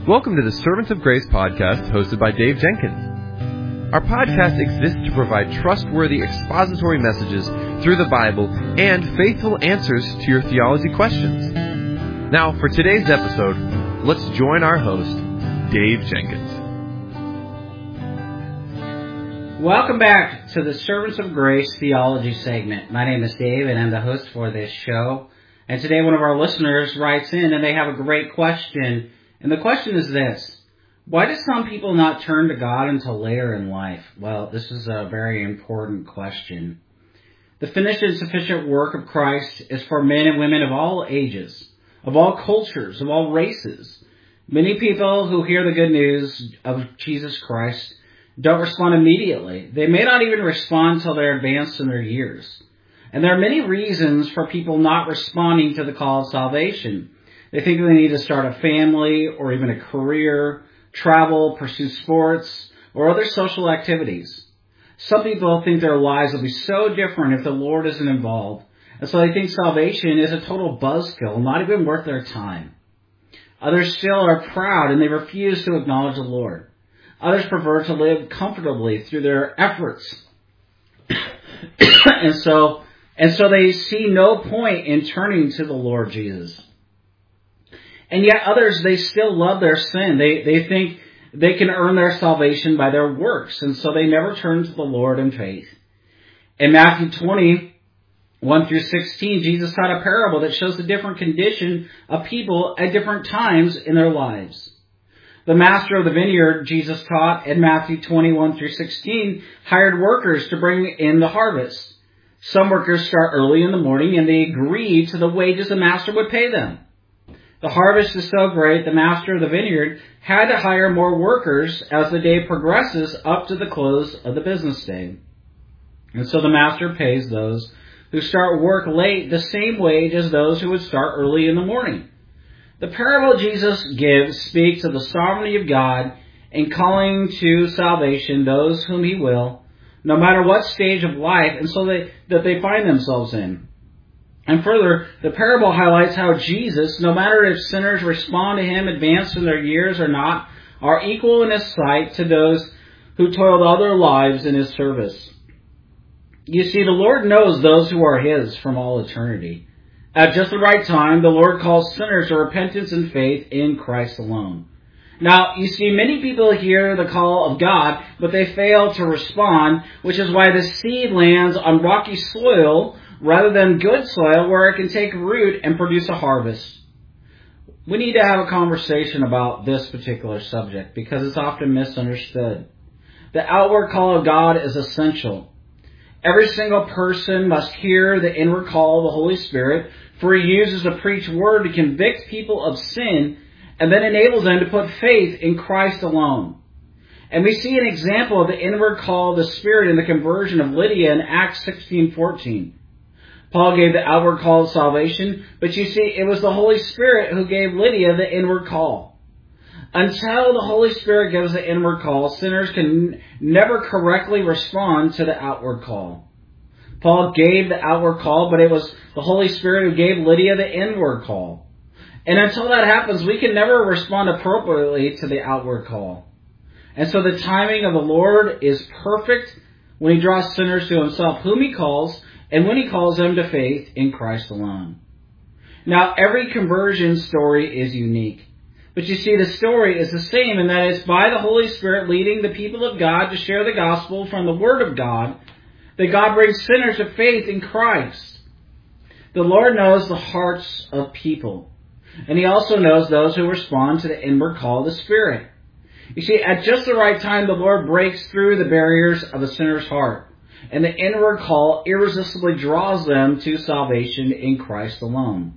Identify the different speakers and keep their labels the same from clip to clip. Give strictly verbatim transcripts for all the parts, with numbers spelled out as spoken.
Speaker 1: Welcome to the Servants of Grace podcast hosted by Dave Jenkins. Our podcast exists to provide trustworthy expository messages through the Bible and faithful answers to your theology questions. Now, for today's episode, let's join our host, Dave Jenkins.
Speaker 2: Welcome back to the Servants of Grace theology segment. My name is Dave, and I'm the host for this show. And today one of our listeners writes in, and they have a great question. And the question is this: why do some people not turn to God until later in life? Well, this is a very important question. The finished and sufficient work of Christ is for men and women of all ages, of all cultures, of all races. Many people who hear the good news of Jesus Christ don't respond immediately. They may not even respond until they're advanced in their years. And there are many reasons for people not responding to the call of salvation. They think they need to start a family or even a career, travel, pursue sports, or other social activities. Some people think their lives will be so different if the Lord isn't involved, and so they think salvation is a total buzzkill, not even worth their time. Others still are proud and they refuse to acknowledge the Lord. Others prefer to live comfortably through their efforts. and so and so they see no point in turning to the Lord Jesus. And yet others, they still love their sin. They they think they can earn their salvation by their works, and so they never turn to the Lord in faith. In Matthew twenty, one through sixteen, Jesus taught a parable that shows the different condition of people at different times in their lives. The master of the vineyard, Jesus taught in Matthew twenty-one through sixteen, hired workers to bring in the harvest. Some workers start early in the morning and they agree to the wages the master would pay them. The harvest is so great, the master of the vineyard had to hire more workers as the day progresses up to the close of the business day. And so the master pays those who start work late the same wage as those who would start early in the morning. The parable Jesus gives speaks of the sovereignty of God in calling to salvation those whom he will, no matter what stage of life and so they, that they find themselves in. And further, the parable highlights how Jesus, no matter if sinners respond to him advanced in their years or not, are equal in his sight to those who toiled all their lives in his service. You see, the Lord knows those who are his from all eternity. At just the right time, the Lord calls sinners to repentance and faith in Christ alone. Now, you see, many people hear the call of God, but they fail to respond, which is why the seed lands on rocky soil rather than good soil where it can take root and produce a harvest. We need to have a conversation about this particular subject because it's often misunderstood. The outward call of God is essential. Every single person must hear the inward call of the Holy Spirit, for he uses the preached word to convict people of sin and then enables them to put faith in Christ alone. And we see an example of the inward call of the Spirit in the conversion of Lydia in Acts sixteen fourteen. Paul gave the outward call of salvation, but you see, it was the Holy Spirit who gave Lydia the inward call. Until the Holy Spirit gives the inward call, sinners can never correctly respond to the outward call. Paul gave the outward call, but it was the Holy Spirit who gave Lydia the inward call. And until that happens, we can never respond appropriately to the outward call. And so the timing of the Lord is perfect when he draws sinners to himself, whom he calls, and when he calls them to faith in Christ alone. Now, every conversion story is unique. But you see, the story is the same in that it's by the Holy Spirit leading the people of God to share the gospel from the Word of God that God brings sinners to faith in Christ. The Lord knows the hearts of people. And he also knows those who respond to the inward call of the Spirit. You see, at just the right time, the Lord breaks through the barriers of a sinner's heart. And the inward call irresistibly draws them to salvation in Christ alone.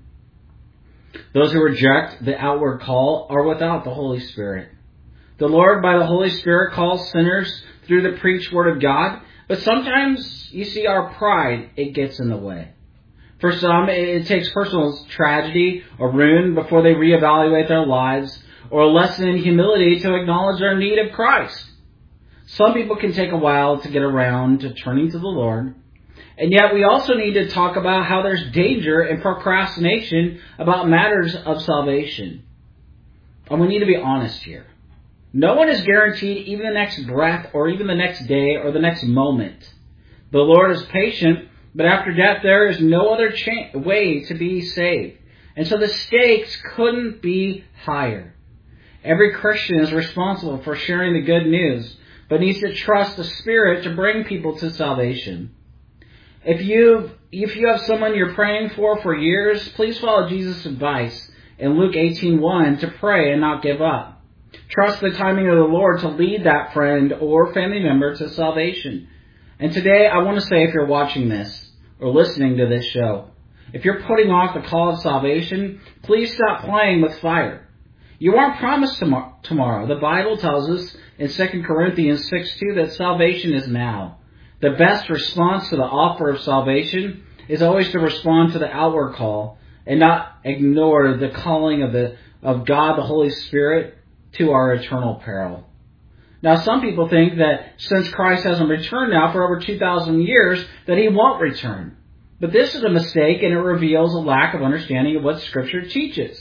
Speaker 2: Those who reject the outward call are without the Holy Spirit. The Lord, by the Holy Spirit, calls sinners through the preached word of God, but sometimes, you see, our pride, it gets in the way. For some, it takes personal tragedy or ruin before they reevaluate their lives, or a lesson in humility to acknowledge their need of Christ. Some people can take a while to get around to turning to the Lord. And yet we also need to talk about how there's danger in procrastination about matters of salvation. And we need to be honest here. No one is guaranteed even the next breath or even the next day or the next moment. The Lord is patient, but after death there is no other cha- way to be saved. And so the stakes couldn't be higher. Every Christian is responsible for sharing the good news, but needs to trust the Spirit to bring people to salvation. If you if you have someone you're praying for for years, please follow Jesus' advice in Luke eighteen one to pray and not give up. Trust the timing of the Lord to lead that friend or family member to salvation. And today I want to say, if you're watching this or listening to this show, if you're putting off the call of salvation, please stop playing with fire. You aren't promised tomorrow. The Bible tells us in Second Corinthians six two that salvation is now. The best response to the offer of salvation is always to respond to the outward call and not ignore the calling of the of God, the Holy Spirit, to our eternal peril. Now, some people think that since Christ hasn't returned now for over two thousand years, that he won't return. But this is a mistake, and it reveals a lack of understanding of what Scripture teaches.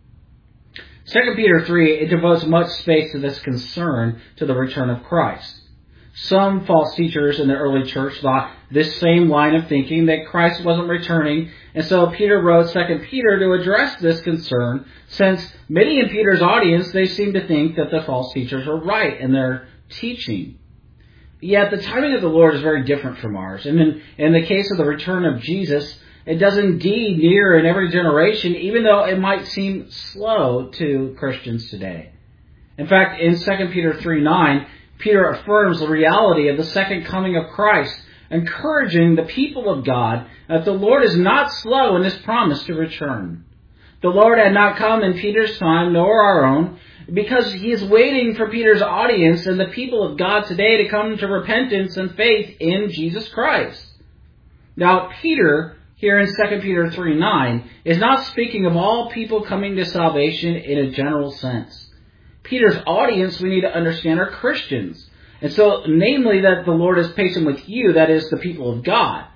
Speaker 2: Second Peter three, it devotes much space to this concern to the return of Christ. Some false teachers in the early church thought this same line of thinking, that Christ wasn't returning, and so Peter wrote Second Peter to address this concern, since many in Peter's audience, they seemed to think that the false teachers were right in their teaching. Yet the timing of the Lord is very different from ours, and in, in the case of the return of Jesus, it does indeed near in every generation, even though it might seem slow to Christians today. In fact, in Second Peter three nine, Peter affirms the reality of the second coming of Christ, encouraging the people of God that the Lord is not slow in his promise to return. The Lord had not come in Peter's time, nor our own, because he is waiting for Peter's audience and the people of God today to come to repentance and faith in Jesus Christ. Now, Peter, here in Second Peter three nine, is not speaking of all people coming to salvation in a general sense. Peter's audience, we need to understand, are Christians. And so, namely, that the Lord is patient with you, that is, the people of God,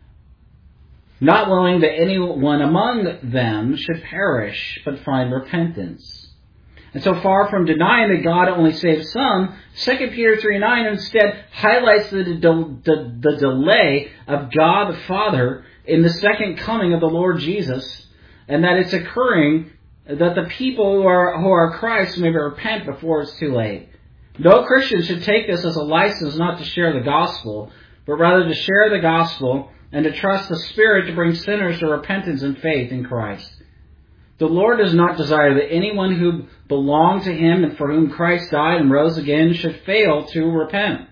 Speaker 2: not willing that anyone among them should perish, but find repentance. And so, far from denying that God only saves some, Second Peter three nine instead highlights the, the, the, the delay of God the Father in the second coming of the Lord Jesus, and that it's occurring that the people who are who are Christ may repent before it's too late. No Christian should take this as a license not to share the gospel, but rather to share the gospel and to trust the Spirit to bring sinners to repentance and faith in Christ. The Lord does not desire that anyone who belonged to him and for whom Christ died and rose again should fail to repent.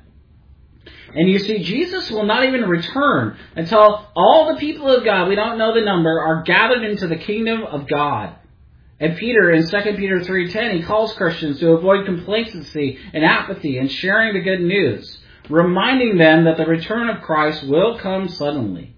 Speaker 2: And you see, Jesus will not even return until all the people of God, we don't know the number, are gathered into the kingdom of God. And Peter, in Second Peter three ten, he calls Christians to avoid complacency and apathy and sharing the good news, reminding them that the return of Christ will come suddenly.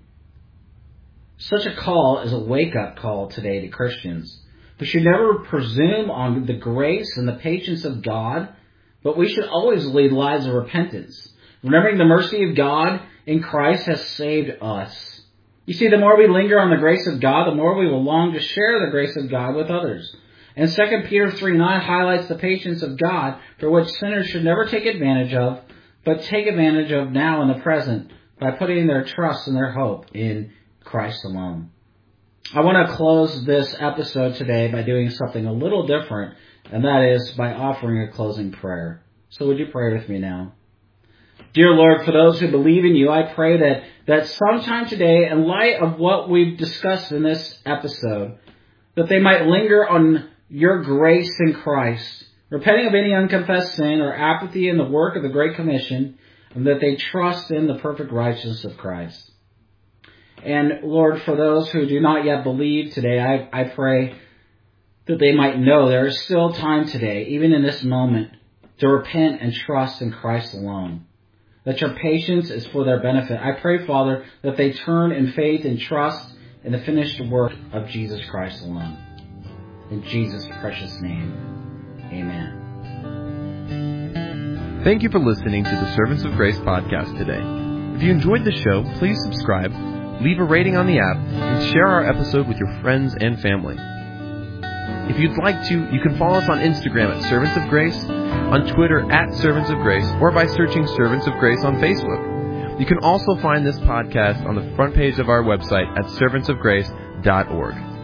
Speaker 2: Such a call is a wake-up call today to Christians. We should never presume on the grace and the patience of God, but we should always lead lives of repentance, remembering the mercy of God in Christ has saved us. You see, the more we linger on the grace of God, the more we will long to share the grace of God with others. And Second Peter three nine highlights the patience of God, for which sinners should never take advantage of, but take advantage of now in the present by putting their trust and their hope in Christ alone. I want to close this episode today by doing something a little different, and that is by offering a closing prayer. So would you pray with me now? Dear Lord, for those who believe in you, I pray that, that sometime today, in light of what we've discussed in this episode, that they might linger on your grace in Christ, repenting of any unconfessed sin or apathy in the work of the Great Commission, and that they trust in the perfect righteousness of Christ. And Lord, for those who do not yet believe today, I, I pray that they might know there is still time today, even in this moment, to repent and trust in Christ alone. That your patience is for their benefit. I pray, Father, that they turn in faith and trust in the finished work of Jesus Christ alone. In Jesus' precious name, amen.
Speaker 1: Thank you for listening to the Servants of Grace podcast today. If you enjoyed the show, please subscribe, leave a rating on the app, and share our episode with your friends and family. If you'd like to, you can follow us on Instagram at Servants of Grace, on Twitter at Servants of Grace, or by searching Servants of Grace on Facebook. You can also find this podcast on the front page of our website at servants of grace dot org.